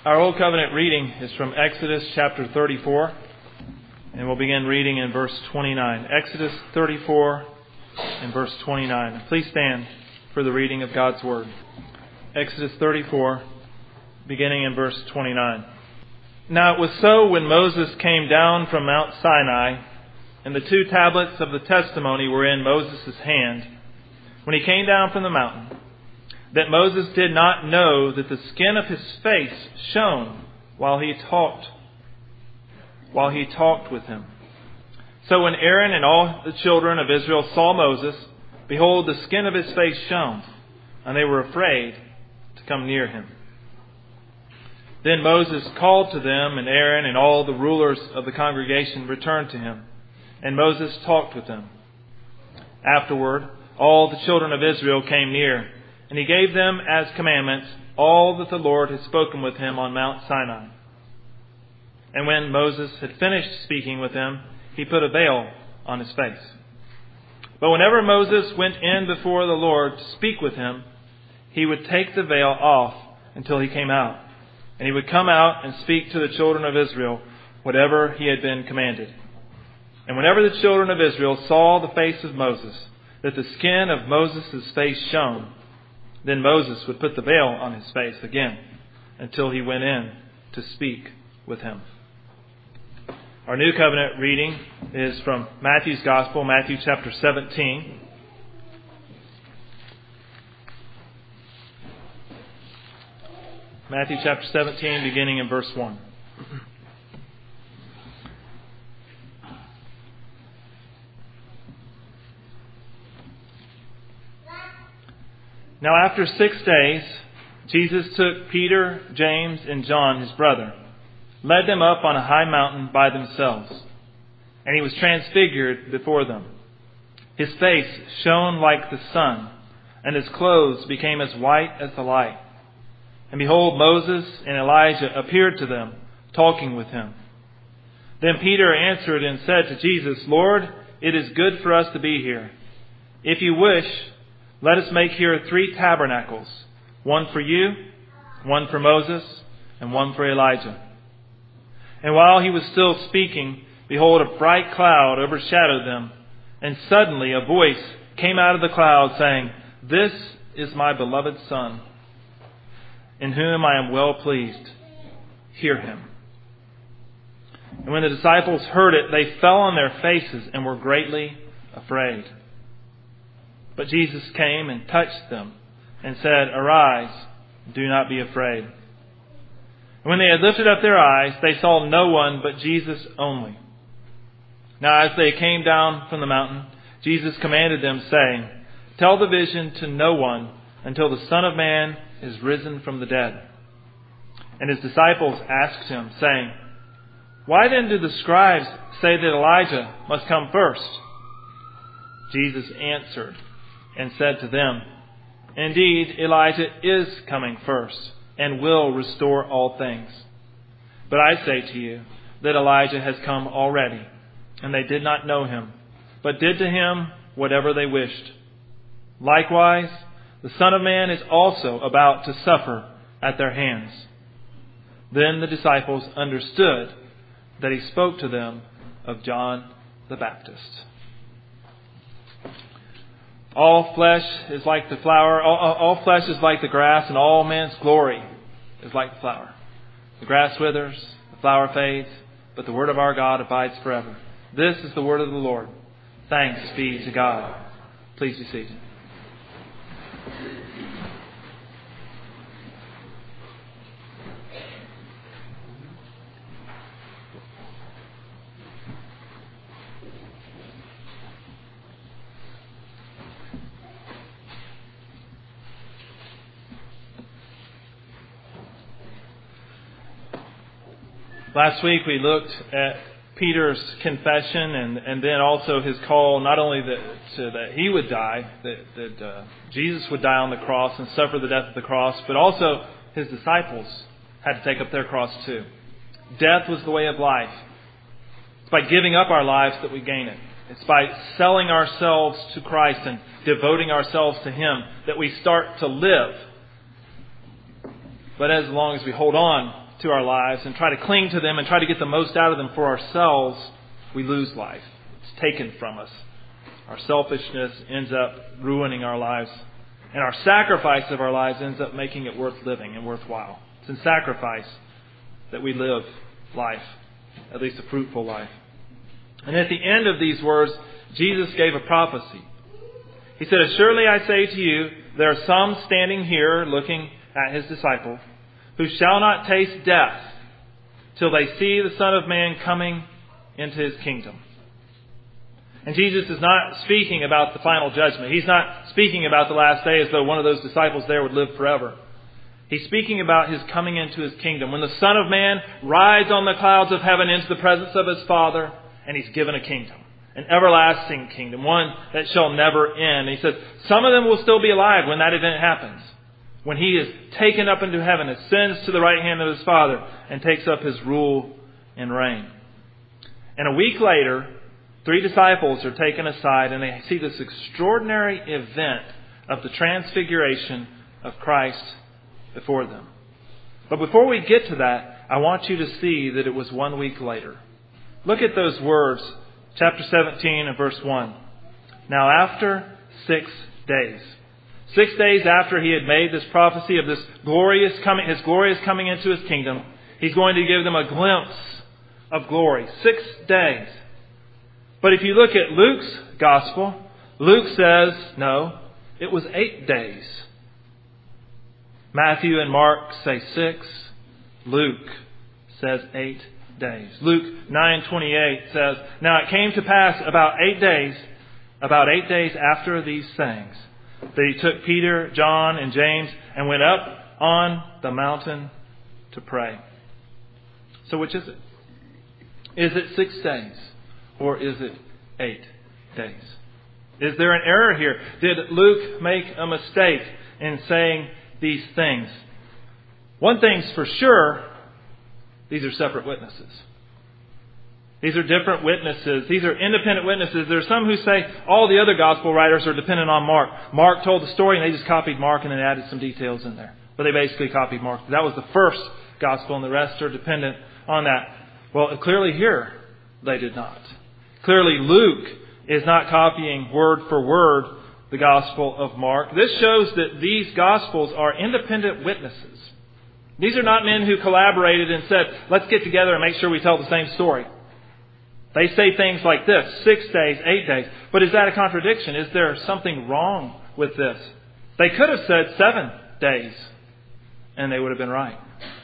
Our Old Covenant reading is from Exodus chapter 34, and we'll begin reading in verse 29. Exodus 34 and verse 29. Please stand for the reading of God's Word. Exodus 34, beginning in verse 29. Now it was so when Moses came down from Mount Sinai, and the 2 tablets of the testimony were in Moses' hand, when he came down from the mountain, that Moses did not know that the skin of his face shone while he talked with him. So when Aaron and all the children of Israel saw Moses, behold, the skin of his face shone, and they were afraid to come near him. Then Moses called to them, and Aaron and all the rulers of the congregation returned to him, and Moses talked with them. Afterward, all the children of Israel came near, and he gave them as commandments all that the Lord had spoken with him on Mount Sinai. And when Moses had finished speaking with them, he put a veil on his face. But whenever Moses went in before the Lord to speak with him, he would take the veil off until he came out. And he would come out and speak to the children of Israel whatever he had been commanded. And whenever the children of Israel saw the face of Moses, that the skin of Moses' face shone, then Moses would put the veil on his face again until he went in to speak with him. Our New Covenant reading is from Matthew's Gospel, Matthew chapter 17. Matthew chapter 17, beginning in verse 1. Now after 6 days, Jesus took Peter, James, and John, his brother, led them up on a high mountain by themselves, and he was transfigured before them. His face shone like the sun, and his clothes became as white as the light. And behold, Moses and Elijah appeared to them, talking with him. Then Peter answered and said to Jesus, Lord, it is good for us to be here. If you wish, let us make here 3 tabernacles, one for you, one for Moses, and one for Elijah. And while he was still speaking, behold, a bright cloud overshadowed them, and suddenly a voice came out of the cloud saying, This is my beloved Son, in whom I am well pleased. Hear him. And when the disciples heard it, they fell on their faces and were greatly afraid. But Jesus came and touched them and said, Arise, do not be afraid. And when they had lifted up their eyes, they saw no one but Jesus only. Now as they came down from the mountain, Jesus commanded them, saying, Tell the vision to no one until the Son of Man is risen from the dead. And his disciples asked him, saying, Why then do the scribes say that Elijah must come first? Jesus answered and said to them, Indeed, Elijah is coming first, and will restore all things. But I say to you that Elijah has come already, and they did not know him, but did to him whatever they wished. Likewise, the Son of Man is also about to suffer at their hands. Then the disciples understood that he spoke to them of John the Baptist. All flesh is like the flower, all flesh is like the grass, and all man's glory is like the flower. The grass withers, the flower fades, but the word of our God abides forever. This is the word of the Lord. Thanks be to God. Please be seated. Last week we looked at Peter's confession and then also his call not only that he would die, that Jesus would die on the cross and suffer the death of the cross, but also his disciples had to take up their cross too. Death was the way of life. It's by giving up our lives that we gain it. It's by selling ourselves to Christ and devoting ourselves to Him that we start to live. But as long as we hold on to our lives and try to cling to them and try to get the most out of them for ourselves, we lose life. It's taken from us. Our selfishness ends up ruining our lives. And our sacrifice of our lives ends up making it worth living and worthwhile. It's in sacrifice that we live life, at least a fruitful life. And at the end of these words, Jesus gave a prophecy. He said, "Surely I say to you, there are some standing here looking at his disciples who shall not taste death till they see the Son of Man coming into his kingdom." And Jesus is not speaking about the final judgment. He's not speaking about the last day as though one of those disciples there would live forever. He's speaking about his coming into his kingdom. When the Son of Man rides on the clouds of heaven into the presence of his Father, and he's given a kingdom, an everlasting kingdom, one that shall never end. And he says some of them will still be alive when that event happens. When he is taken up into heaven, ascends to the right hand of his Father, and takes up his rule and reign. And a week later, 3 disciples are taken aside and they see this extraordinary event of the transfiguration of Christ before them. But before we get to that, I want you to see that it was 1 week later. Look at those words, chapter 17 and verse 1. Now after 6 days. 6 days after he had made this prophecy of this glorious coming, his glorious coming into his kingdom, he's going to give them a glimpse of glory. 6 days. But if you look at Luke's gospel, Luke says, no, it was 8 days. Matthew and Mark say 6. Luke says 8 days. Luke 9:28 says, "Now it came to pass about 8 days after these things, that he took Peter, John, and James and went up on the mountain to pray." So which is it? Is it 6 days? Or is it 8 days? Is there an error here? Did Luke make a mistake in saying these things? One thing's for sure, these are separate witnesses. These are different witnesses. These are independent witnesses. There are some who say all the other gospel writers are dependent on Mark. Mark told the story and they just copied Mark and then added some details in there. But they basically copied Mark. That was the first gospel and the rest are dependent on that. Well, clearly here, they did not. Clearly, Luke is not copying word for word the Gospel of Mark. This shows that these Gospels are independent witnesses. These are not men who collaborated and said, let's get together and make sure we tell the same story. They say things like this, 6 days, 8 days. But is that a contradiction? Is there something wrong with this? They could have said 7 days, and they would have been right.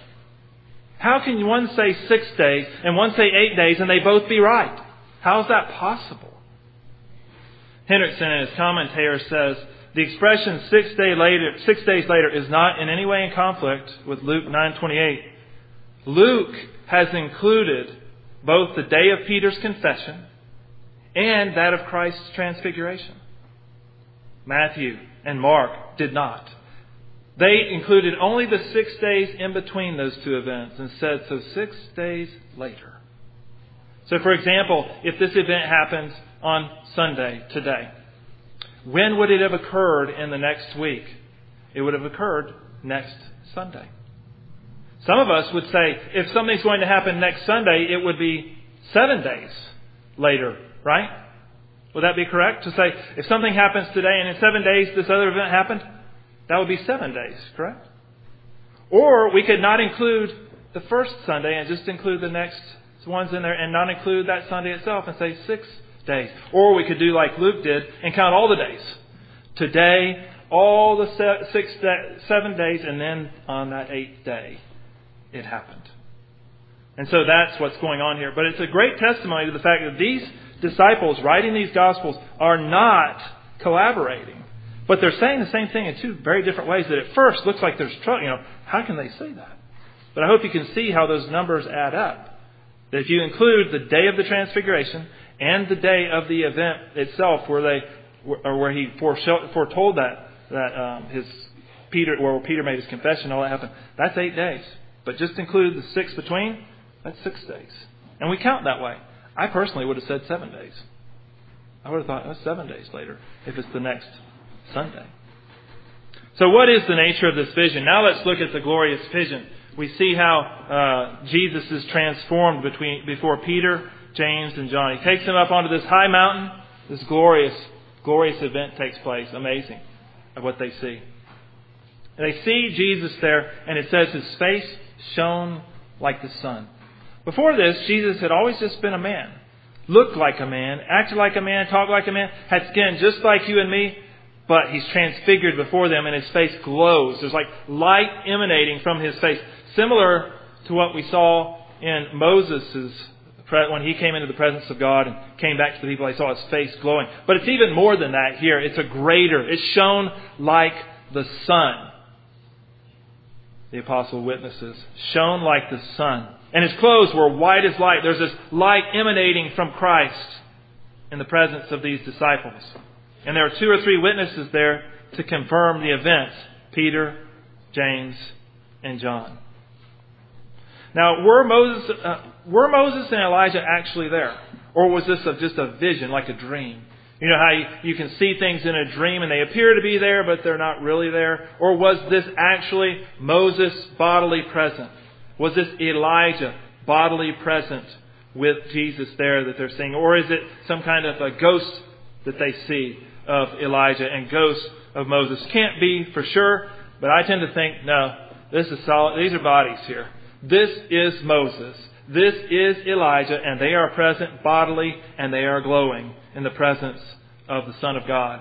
How can one say 6 days and one say 8 days and they both be right? How is that possible? Hendrickson in his commentary says, the expression 6 days later is not in any way in conflict with Luke 9:28. Luke has included both the day of Peter's confession and that of Christ's transfiguration. Matthew and Mark did not. They included only the 6 days in between those two events and said, so 6 days later. So for example, if this event happens on Sunday, today, when would it have occurred in the next week? It would have occurred next Sunday. Some of us would say, if something's going to happen next Sunday, it would be 7 days later, right? Would that be correct? To say, if something happens today and in 7 days this other event happened, that would be 7 days, correct? Or we could not include the first Sunday and just include the next ones in there and not include that Sunday itself and say 6 days. Or we could do like Luke did and count all the days. Today, all the 7 days, and then on that 8th day, it happened. And so that's what's going on here. But it's a great testimony to the fact that these disciples writing these Gospels are not collaborating. But they're saying the same thing in two very different ways that at first looks like there's trouble. How can they say that? But I hope you can see how those numbers add up. That if you include the day of the transfiguration and the day of the event itself where he foretold that where Peter made his confession, all that happened, that's 8 days. But just include the 6 between, that's 6 days. And we count that way. I personally would have said 7 days. I would have thought, 7 days later, if it's the next Sunday. So what is the nature of this vision? Now let's look at the glorious vision. we see how Jesus is transformed before Peter, James, and John. He takes them up onto this high mountain. This glorious event takes place. Amazing of what they see. And they see Jesus there, and it says his face shone like the sun. Before this, Jesus had always just been a man. Looked like a man, acted like a man, talked like a man, had skin just like you and me, but he's transfigured before them and his face glows. There's like light emanating from his face. Similar to what we saw in Moses' when he came into the presence of God and came back to the people, he saw his face glowing. But it's even more than that here. It's a greater. It's shone like the sun. The apostle witnesses. Shone like the sun. And his clothes were white as light. There's this light emanating from Christ in the presence of these disciples. And there are 2 or 3 witnesses there to confirm the events. Peter, James, and John. Now, were Moses and Elijah actually there? Or was this just a vision, like a dream? You know how you can see things in a dream and they appear to be there, but they're not really there? Or was this actually Moses bodily present? Was this Elijah bodily present with Jesus there that they're seeing? Or is it some kind of a ghost that they see of Elijah and ghost of Moses? Can't be for sure, but I tend to think, no, this is solid. These are bodies here. This is Moses. This is Elijah, and they are present bodily, and they are glowing in the presence of the Son of God.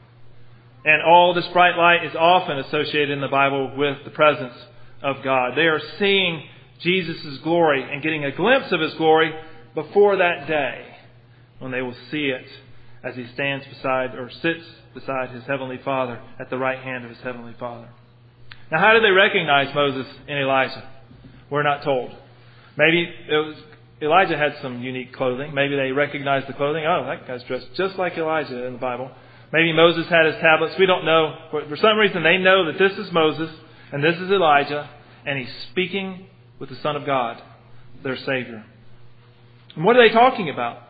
And all this bright light is often associated in the Bible with the presence of God. They are seeing Jesus' glory and getting a glimpse of his glory before that day when they will see it as he stands beside or sits beside his heavenly Father at the right hand of his heavenly Father. Now, how did they recognize Moses and Elijah? We're not told. Maybe Elijah had some unique clothing. Maybe they recognized the clothing. Oh, that guy's dressed just like Elijah in the Bible. Maybe Moses had his tablets. We don't know. For some reason, they know that this is Moses and this is Elijah, and he's speaking with the Son of God, their Savior. And what are they talking about?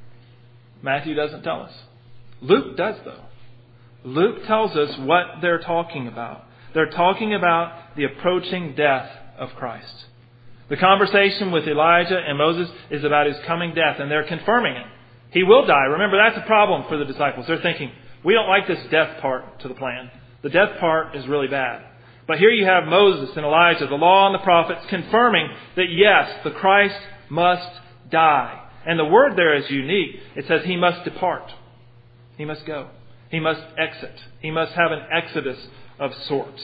Matthew doesn't tell us. Luke does, though. Luke tells us what they're talking about. They're talking about the approaching death of Christ. The conversation with Elijah and Moses is about his coming death, and they're confirming it. He will die. Remember, that's a problem for the disciples. They're thinking, we don't like this death part to the plan. The death part is really bad. But here you have Moses and Elijah, the law and the prophets, confirming that yes, the Christ must die. And the word there is unique. It says he must depart. He must go. He must exit. He must have an exodus of sorts.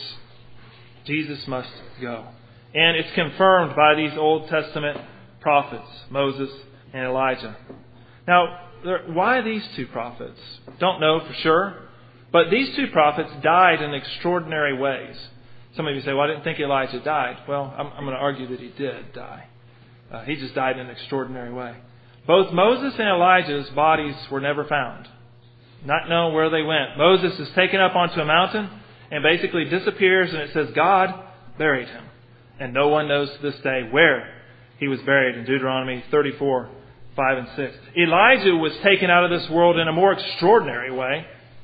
Jesus must go. And it's confirmed by these Old Testament prophets, Moses and Elijah. Now, why these 2 prophets? Don't know for sure. But these 2 prophets died in extraordinary ways. Some of you say, well, I didn't think Elijah died. Well, I'm going to argue that he did die. He just died in an extraordinary way. Both Moses and Elijah's bodies were never found. Not known where they went. Moses is taken up onto a mountain and basically disappears, and it says God buried him. And no one knows to this day where he was buried in Deuteronomy 34, 5 and 6. Elijah was taken out of this world in a more extraordinary way.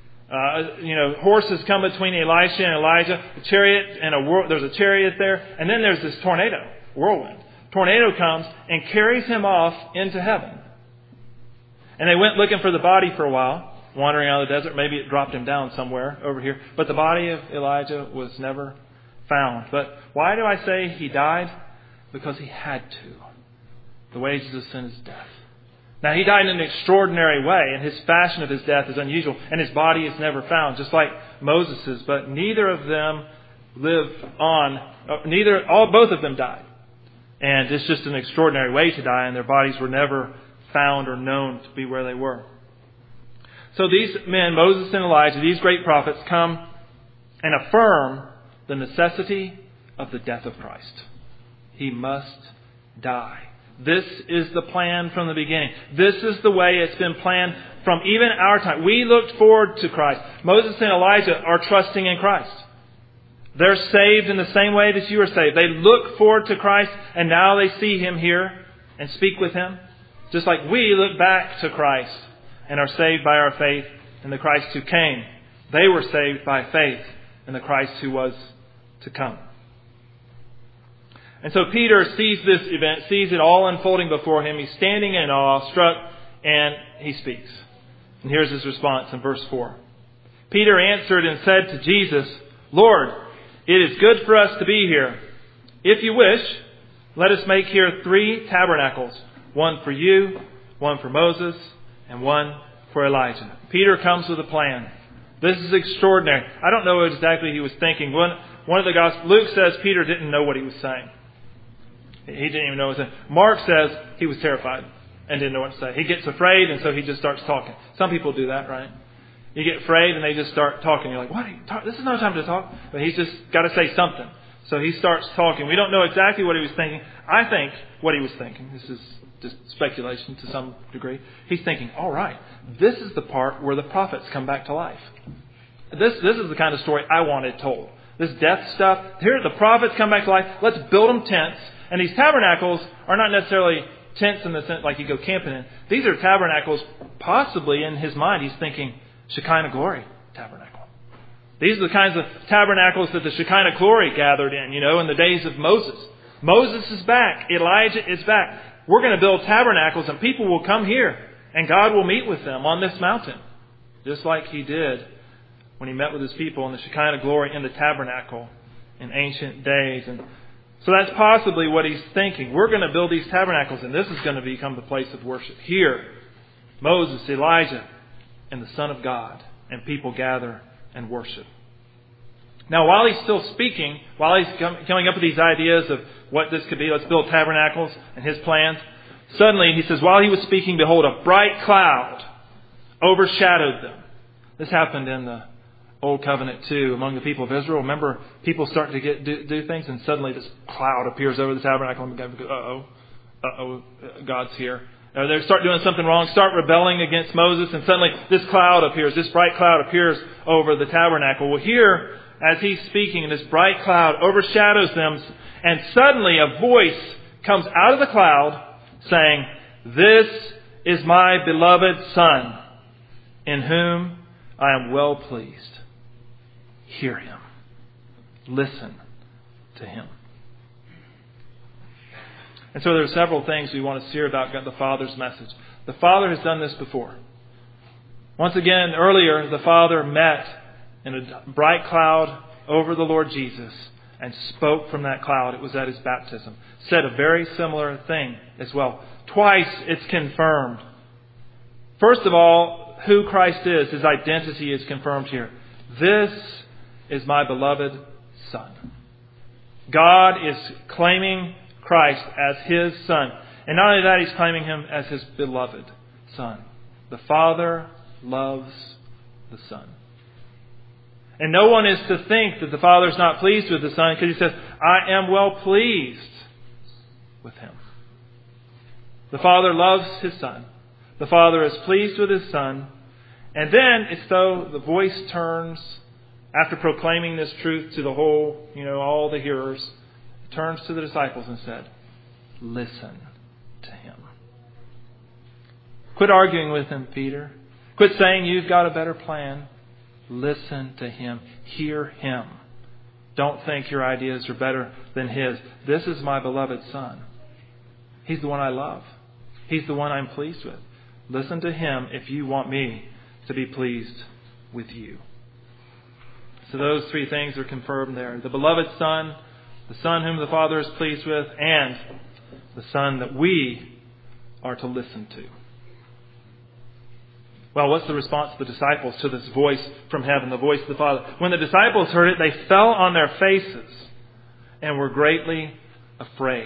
Horses come between Elisha and Elijah, a chariot and there's a chariot there, and then there's this tornado, whirlwind. Tornado comes and carries him off into heaven. And they went looking for the body for a while, wandering out of the desert. Maybe it dropped him down somewhere over here. But the body of Elijah was never found. But why do I say he died? Because he had to. The wages of sin is death. Now, he died in an extraordinary way, and his fashion of his death is unusual, and his body is never found, just like Moses's. But neither of them lived on. Both of them died. And it's just an extraordinary way to die, and their bodies were never found or known to be where they were. So these men, Moses and Elijah, these great prophets, come and affirm the necessity of the death of Christ. He must die. This is the plan from the beginning. This is the way it's been planned from even our time. We looked forward to Christ. Moses and Elijah are trusting in Christ. They're saved in the same way that you are saved. They look forward to Christ, and now they see Him here and speak with Him. Just like we look back to Christ and are saved by our faith in the Christ who came. They were saved by faith in the Christ who was to come. And so Peter sees this event, sees it all unfolding before him. He's standing in awe, struck, and he speaks. And here's his response in verse 4. Peter answered and said to Jesus, Lord, it is good for us to be here. If you wish, let us make here 3 tabernacles, one for you, one for Moses, and one for Elijah. Peter comes with a plan. This is extraordinary. I don't know what exactly he was thinking. One of the Gospels, Luke says Peter didn't know what he was saying. He didn't even know what he was saying. Mark says he was terrified and didn't know what to say. He gets afraid, and so he just starts talking. Some people do that, right? You get afraid and they just start talking. You're like, what are you talking? This is no time to talk. But he's just got to say something. So he starts talking. We don't know exactly what he was thinking. I think what he was thinking, this is just speculation to some degree. He's thinking, all right, this is the part where the prophets come back to life. This is the kind of story I wanted told. This death stuff. Here the prophets come back to life. Let's build them tents. And these tabernacles are not necessarily tents in the sense like you go camping in. These are tabernacles, possibly in his mind, he's thinking Shekinah glory tabernacle. These are the kinds of tabernacles that the Shekinah glory gathered in, in the days of Moses. Moses is back. Elijah is back. We're going to build tabernacles and people will come here and God will meet with them on this mountain. Just like he did when he met with his people in the Shekinah glory in the tabernacle in ancient days. And so that's possibly what he's thinking. We're going to build these tabernacles and this is going to become the place of worship. Here, Moses, Elijah, and the Son of God, and people gather and worship. Now, while he's still speaking, while he's coming up with these ideas of what this could be, let's build tabernacles and his plans, suddenly, he says, while he was speaking, behold, a bright cloud overshadowed them. This happened in the Old Covenant too, among the people of Israel. Remember, people start to do things, and suddenly this cloud appears over the tabernacle, and God goes, uh-oh, God's here. Or they start doing something wrong, start rebelling against Moses, and suddenly this cloud appears, this bright cloud appears over the tabernacle. Well, here, as he's speaking, this bright cloud overshadows them, and suddenly a voice comes out of the cloud saying, "This is my beloved Son, in whom I am well pleased. Hear him. Listen to him." And so there are several things we want to hear about the Father's message. The Father has done this before. Once again, earlier, the Father met in a bright cloud over the Lord Jesus and spoke from that cloud. It was at his baptism. Said a very similar thing as well. Twice it's confirmed. First of all, who Christ is, his identity is confirmed here. This is my beloved Son. God is claiming Christ as his Son. And not only that, he's claiming him as his beloved Son. The Father loves the Son. And no one is to think that the Father is not pleased with the Son, because he says, I am well pleased with him. The Father loves his Son. The Father is pleased with his Son. And then it's though the voice turns, after proclaiming this truth to the whole, all the hearers, turns to the disciples and said, listen to him. Quit arguing with him, Peter. Quit saying you've got a better plan. Listen to him. Hear him. Don't think your ideas are better than his. This is my beloved Son. He's the one I love. He's the one I'm pleased with. Listen to him if you want me to be pleased with you. So those three things are confirmed there. The beloved Son, the Son whom the Father is pleased with, and the Son that we are to listen to. Well, what's the response of the disciples to this voice from heaven, the voice of the Father? When the disciples heard it, they fell on their faces and were greatly afraid.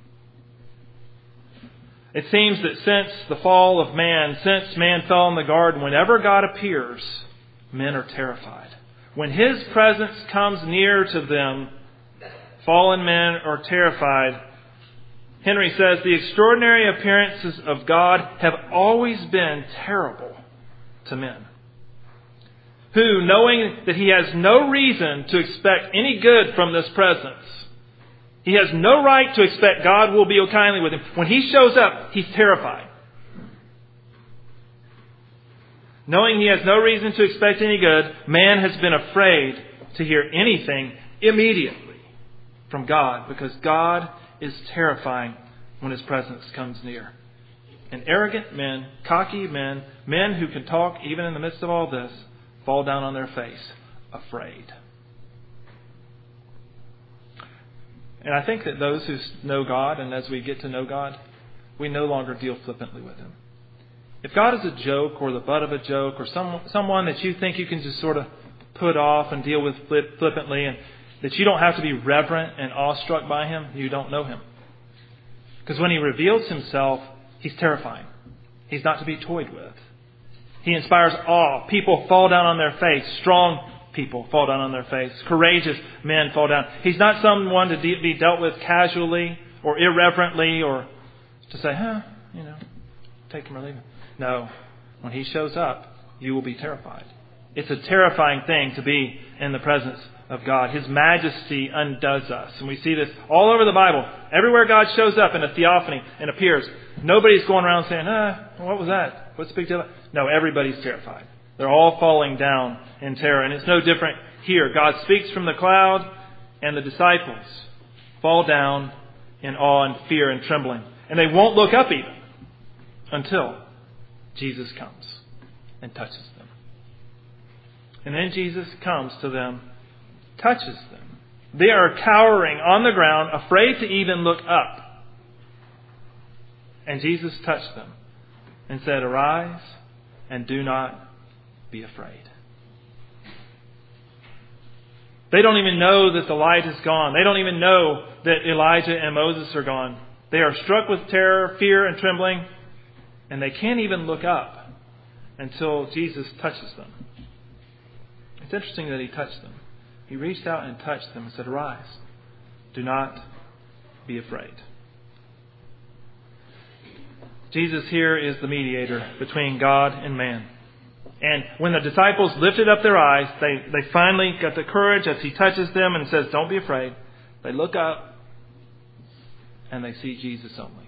It seems that since the fall of man, since man fell in the garden, whenever God appears, men are terrified. When his presence comes near to them, fallen men are terrified. Henry says, the extraordinary appearances of God have always been terrible to men, who, knowing that he has no reason to expect any good from this presence, he has no right to expect God will deal kindly with him. When he shows up, he's terrified. Knowing he has no reason to expect any good, man has been afraid to hear anything immediately. from God, because God is terrifying when His presence comes near. And arrogant men, cocky men, men who can talk even in the midst of all this, fall down on their face, afraid. And I think that those who know God, and as we get to know God, we no longer deal flippantly with Him. If God is a joke or the butt of a joke or someone that you think you can just sort of put off and deal with flippantly, and that you don't have to be reverent and awestruck by Him, you don't know Him. Because when He reveals Himself, He's terrifying. He's not to be toyed with. He inspires awe. People fall down on their face. Strong people fall down on their face. Courageous men fall down. He's not someone to be dealt with casually or irreverently or to say, take him or leave him. No. When He shows up, you will be terrified. It's a terrifying thing to be in the presence of God. His majesty undoes us. And we see this all over the Bible. Everywhere God shows up in a theophany and appears, nobody's going around saying, what was that? What's the big deal? No, everybody's terrified. They're all falling down in terror. And it's no different here. God speaks from the cloud, and the disciples fall down in awe and fear and trembling. And they won't look up even until Jesus comes and touches them. And then Jesus comes to them, touches them. They are cowering on the ground, afraid to even look up. And Jesus touched them and said, "Arise and do not be afraid." They don't even know that the light is gone. They don't even know that Elijah and Moses are gone. They are struck with terror, fear, and trembling, and they can't even look up until Jesus touches them. It's interesting that He touched them. He reached out and touched them and said, "Arise, do not be afraid." Jesus here is the mediator between God and man. And when the disciples lifted up their eyes, they finally got the courage as He touches them and says, "Don't be afraid." They look up and they see Jesus only.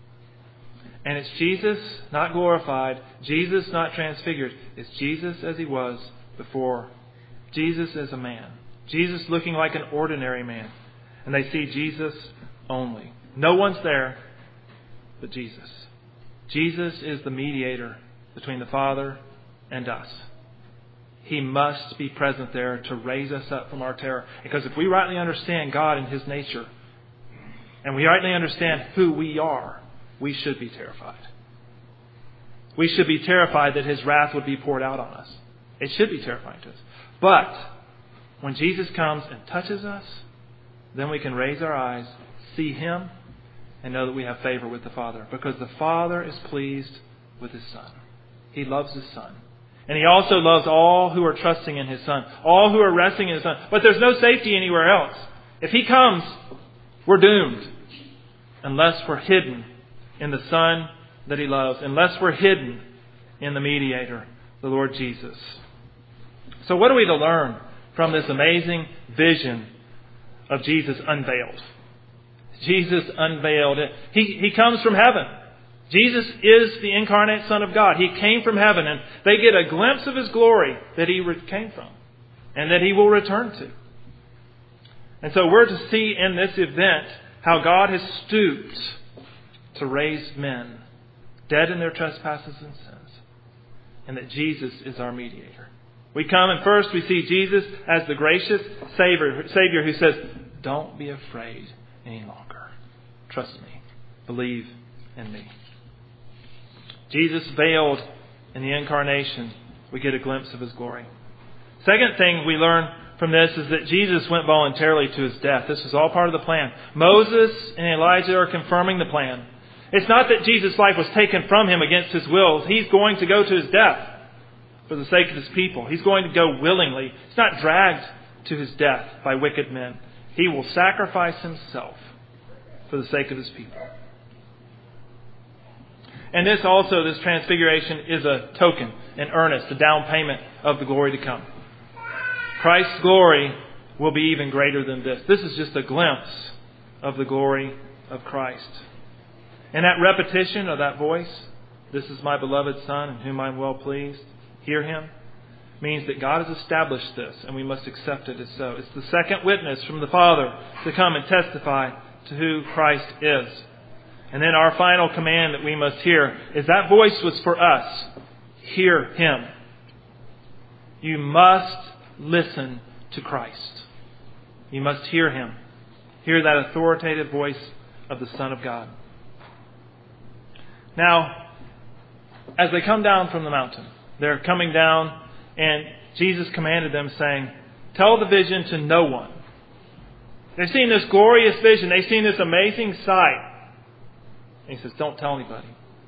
And it's Jesus not glorified, Jesus not transfigured. It's Jesus as He was before. Jesus as a man. Jesus looking like an ordinary man. And they see Jesus only. No one's there but Jesus. Jesus is the mediator between the Father and us. He must be present there to raise us up from our terror. Because if we rightly understand God and His nature, and we rightly understand who we are, we should be terrified. We should be terrified that His wrath would be poured out on us. It should be terrifying to us. But when Jesus comes and touches us, then we can raise our eyes, see Him, and know that we have favor with the Father. Because the Father is pleased with His Son. He loves His Son. And He also loves all who are trusting in His Son. All who are resting in His Son. But there's no safety anywhere else. If He comes, we're doomed. Unless we're hidden in the Son that He loves. Unless we're hidden in the mediator, the Lord Jesus. So what are we to learn from this amazing vision of Jesus unveiled? Jesus unveiled it. He comes from heaven. Jesus is the incarnate Son of God. He came from heaven, and they get a glimpse of His glory that He came from and that He will return to. And so we're to see in this event how God has stooped to raise men dead in their trespasses and sins, and that Jesus is our mediator. We come and first we see Jesus as the gracious Savior who says, "Don't be afraid any longer. Trust me. Believe in me." Jesus veiled in the incarnation, we get a glimpse of His glory. Second thing we learn from this is that Jesus went voluntarily to His death. This was all part of the plan. Moses and Elijah are confirming the plan. It's not that Jesus' life was taken from Him against His will. He's going to go to His death for the sake of His people. He's going to go willingly. He's not dragged to His death by wicked men. He will sacrifice Himself for the sake of His people. And this transfiguration is a token, an earnest, a down payment of the glory to come. Christ's glory will be even greater than this. This is just a glimpse of the glory of Christ. And that repetition of that voice, "This is my beloved Son in whom I'm well pleased," hear Him. means that God has established this, and we must accept it as so. It's the second witness from the Father to come and testify to who Christ is. And then our final command that we must hear is that voice was for us. Hear Him. You must listen to Christ. You must hear Him. Hear that authoritative voice of the Son of God. Now, as they come down from the mountain, they're coming down, and Jesus commanded them, saying, tell the vision to no one. They've seen this glorious vision. They've seen this amazing sight. And He says, don't tell anybody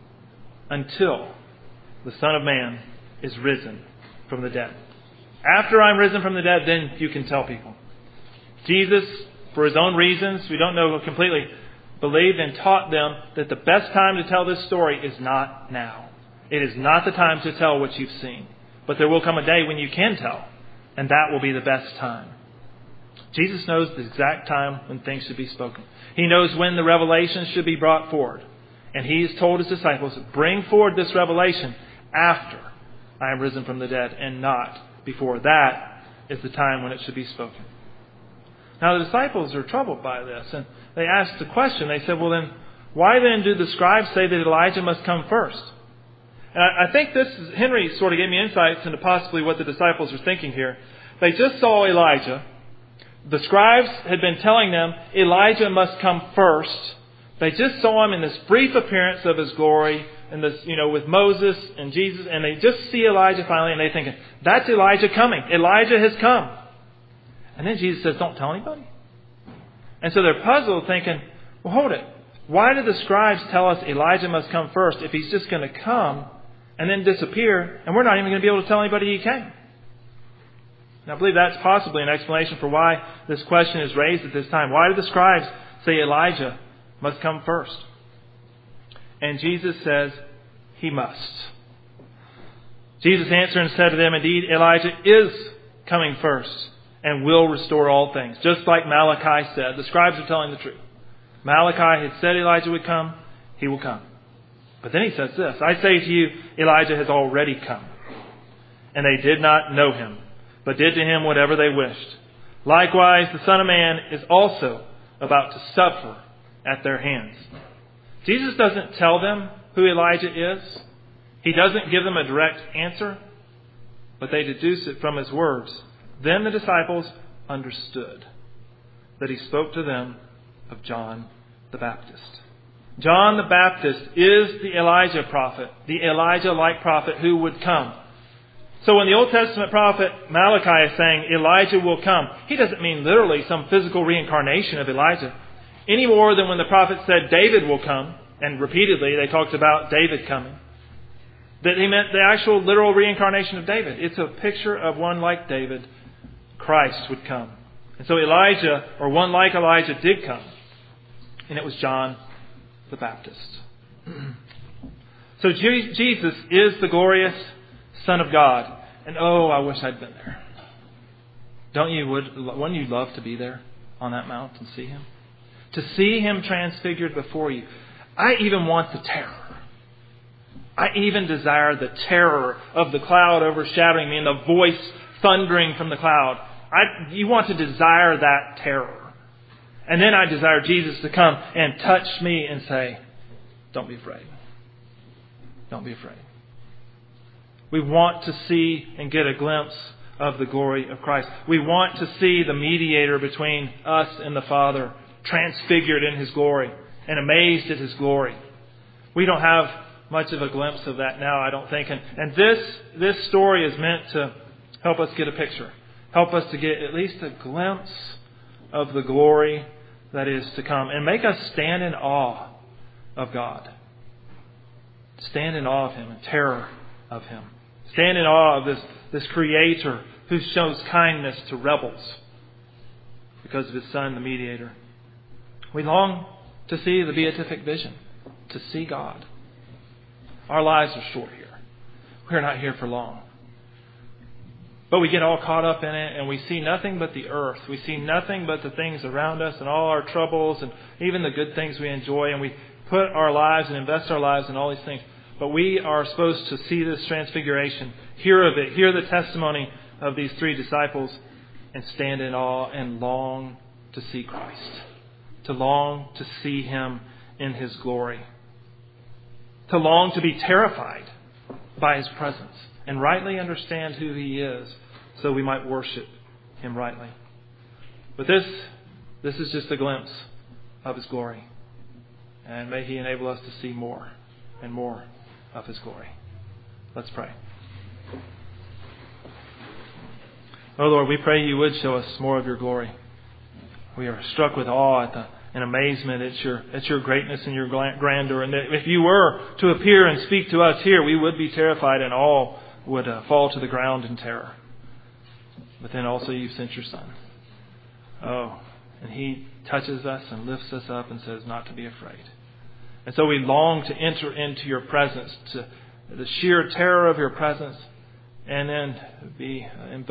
until the Son of Man is risen from the dead. After I'm risen from the dead, then you can tell people. Jesus, for His own reasons, we don't know completely, believed and taught them that the best time to tell this story is not now. It is not the time to tell what you've seen. But there will come a day when you can tell, and that will be the best time. Jesus knows the exact time when things should be spoken. He knows when the revelation should be brought forward. And He has told His disciples, bring forward this revelation after I am risen from the dead, and not before. That is the time when it should be spoken. Now the disciples are troubled by this, and they asked the question. They said, well then, why then do the scribes say that Elijah must come first? And I think Henry sort of gave me insights into possibly what the disciples are thinking here. They just saw Elijah. The scribes had been telling them Elijah must come first. They just saw him in this brief appearance of his glory, and this, with Moses and Jesus, and they just see Elijah finally, and they're thinking, that's Elijah coming. Elijah has come. And then Jesus says, don't tell anybody. And so they're puzzled, thinking, well, hold it. Why did the scribes tell us Elijah must come first if He's just going to come and then disappear, and we're not even going to be able to tell anybody He came? Now, I believe that's possibly an explanation for why this question is raised at this time. Why did the scribes say Elijah must come first? And Jesus says, He must. Jesus answered and said to them, indeed, Elijah is coming first and will restore all things. Just like Malachi said. The scribes are telling the truth. Malachi had said Elijah would come. He will come. But then he says this, I say to you, Elijah has already come. And they did not know him, but did to him whatever they wished. Likewise, the Son of Man is also about to suffer at their hands. Jesus doesn't tell them who Elijah is. He doesn't give them a direct answer, but they deduce it from His words. Then the disciples understood that He spoke to them of John the Baptist. John the Baptist is the Elijah prophet, the Elijah-like prophet who would come. So when the Old Testament prophet Malachi is saying Elijah will come, he doesn't mean literally some physical reincarnation of Elijah, any more than when the prophet said David will come, and repeatedly they talked about David coming, that he meant the actual literal reincarnation of David. It's a picture of one like David. Christ would come. And so Elijah, or one like Elijah, did come. And it was John the Baptist. So Jesus is the glorious Son of God. And oh, I wish I'd been there. Wouldn't you love to be there on that mount and see Him? To see Him transfigured before you. I even want the terror. I even desire the terror of the cloud overshadowing me and the voice thundering from the cloud. You want to desire that terror. And then I desire Jesus to come and touch me and say, don't be afraid. Don't be afraid. We want to see and get a glimpse of the glory of Christ. We want to see the mediator between us and the Father transfigured in His glory and amazed at His glory. We don't have much of a glimpse of that now, I don't think. And this story is meant to help us get a picture. Help us to get at least a glimpse of the glory that is to come. And make us stand in awe of God. Stand in awe of Him and terror of Him. Stand in awe of this Creator who shows kindness to rebels because of His Son, the mediator. We long to see the beatific vision, to see God. Our lives are short here. We're not here for long. But we get all caught up in it and we see nothing but the earth. We see nothing but the things around us and all our troubles and even the good things we enjoy. And we put our lives and invest our lives in all these things. But we are supposed to see this transfiguration, hear of it, hear the testimony of these three disciples, and stand in awe and long to see Christ, to long to see Him in His glory, to long to be terrified by His presence and rightly understand who He is so we might worship Him rightly. But this is just a glimpse of His glory. And may He enable us to see more and more of His glory. Let's pray. Oh Lord, we pray You would show us more of Your glory. We are struck with awe and amazement at Your greatness and Your grandeur. And that if You were to appear and speak to us here, we would be terrified and all would fall to the ground in terror. But then also You've sent Your Son. Oh, and He touches us and lifts us up and says not to be afraid. And so we long to enter into Your presence, to the sheer terror of Your presence, and then be